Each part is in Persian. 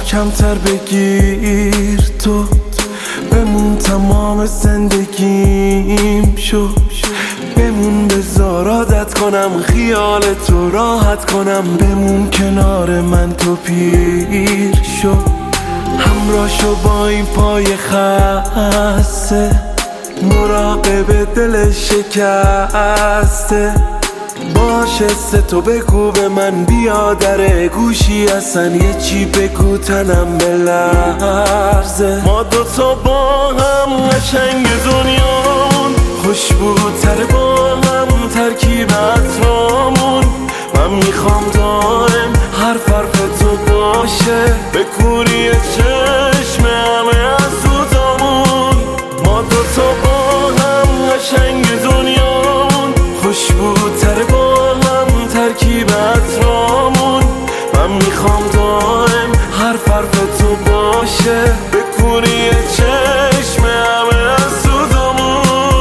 محکم‌تر بگیر تو، بمون تمام زندگیم شو، بمون بذار عادت کنم خیال تو راحت کنم، بمون کنار من تو پیر شو، همراه شو با این پای خسته، مراقب دل شکسته، باشه تو بگو به من بیا در گوشی اصلا یه چی بگو تنم بلرزه. ما دوتا با هم قشنگ دنیامون، خوشبوتر با هم ترکیب عطرامون، من میخوام دائم حرف تو باشه به کوری چشم همه از سوزامون. ما دوتا با هم قشنگ دنیامون، خوشبوتر با هم ترکیب عطرامون، من میخوام دائم حرف تو باشه به کوری چشم همه از سوزامون.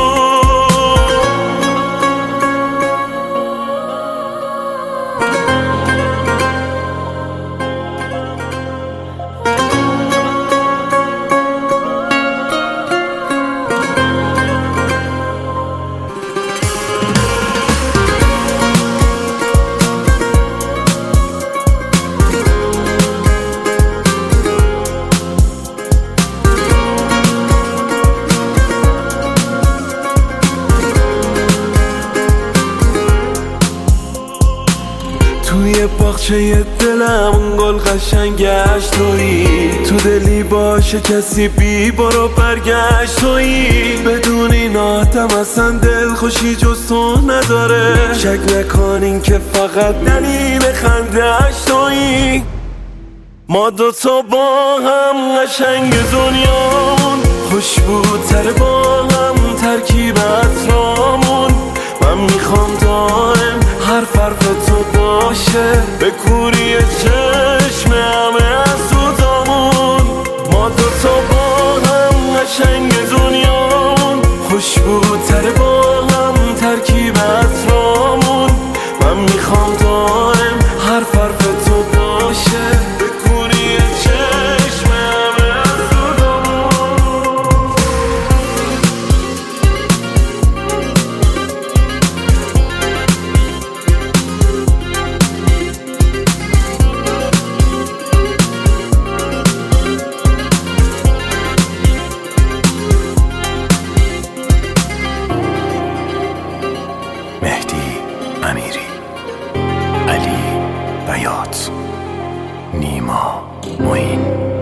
توی باغچه دلم گل قشنگش تویی، تو دلی باشه کسی بی برو برگشت تویی، بدون این آدم اصلا دل خوشی جز تو نداره، شک نکنین که فقط دلیل خنده‌اش تویی. ما دوتا با هم قشنگ دنیامون، خوشبوتر با هم ترکیب عطرامون، من میخوام دائم حرف تو باشه به کوری چشم همه از سوزامون. ما دوتا با هم قشنگ دنیامون، خوشبوتر با هم ترکیب عطرامون، من میخوام دائم حرف تو باشه به کوری چشم همه از سوزامون. مهدی امیری، علی بیات، نیما معین.